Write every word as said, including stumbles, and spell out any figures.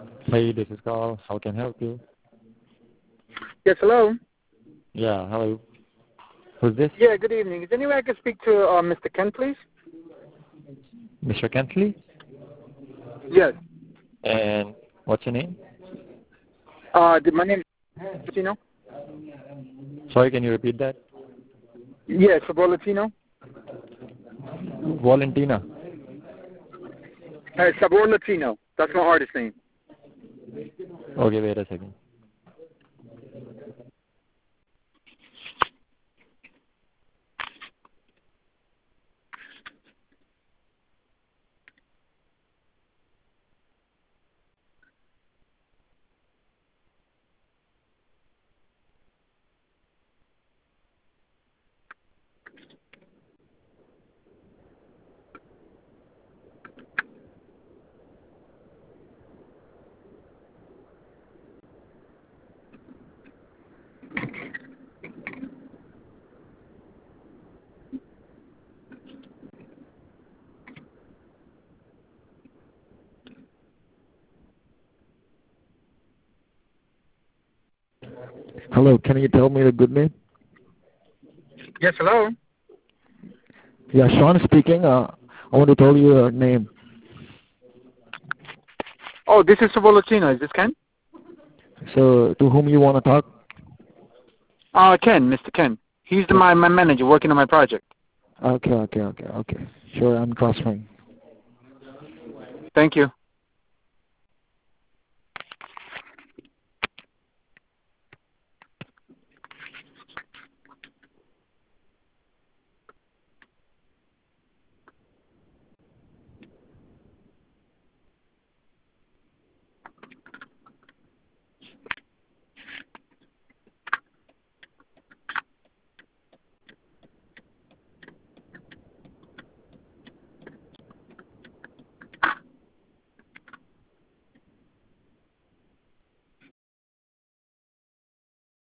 Hey, this is Carl. How can I help you? Yes, hello. Yeah, hello. Who's this? Yeah, good evening. Is there any way I could speak to uh, Mister Ken, please? Mister Kentley? Yes. And what's your name? Uh, did my name is Latino? Sorry, can you repeat that? Yes, Sabor Latino. Valentina. Hey, Sabor Latino. That's my artist name. Okay, wait a second. Hello, can you tell me the good name? Yes, hello. Yeah, Sean speaking. Uh, I want to tell you your name. Oh, this is Sabor Latino. Is this Ken? So, to whom you want to talk? Uh, Ken, Mister Ken. He's the, my, my manager working on my project. Okay, okay, okay, okay. Sure, I'm transferring. Thank you.